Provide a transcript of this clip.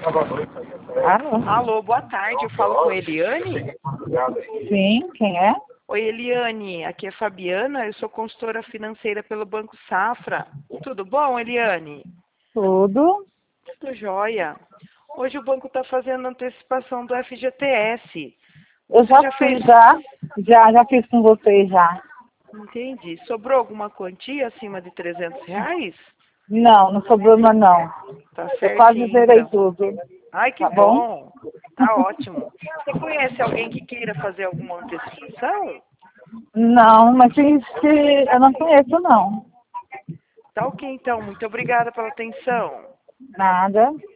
Alô? Alô, boa tarde. Eu falo com a Eliane? Sim, quem é? Oi, Eliane. Aqui é Fabiana. Eu sou consultora financeira pelo Banco Safra. Tudo bom, Eliane? Tudo. Tudo jóia. Hoje o banco está fazendo antecipação do FGTS. Eu Você já já fez? fiz, já fiz com vocês já. Entendi. Sobrou alguma quantia acima de R$ 300? Não, não sobrou mais não. Tá Eu quase certinho, zerei então. tudo. Ai, que Tá bom? bom. Tá ótimo. Você conhece alguém que queira fazer alguma antecipação? Não, mas se eu não conheço não. Tá ok, então. Muito obrigada pela atenção. Nada.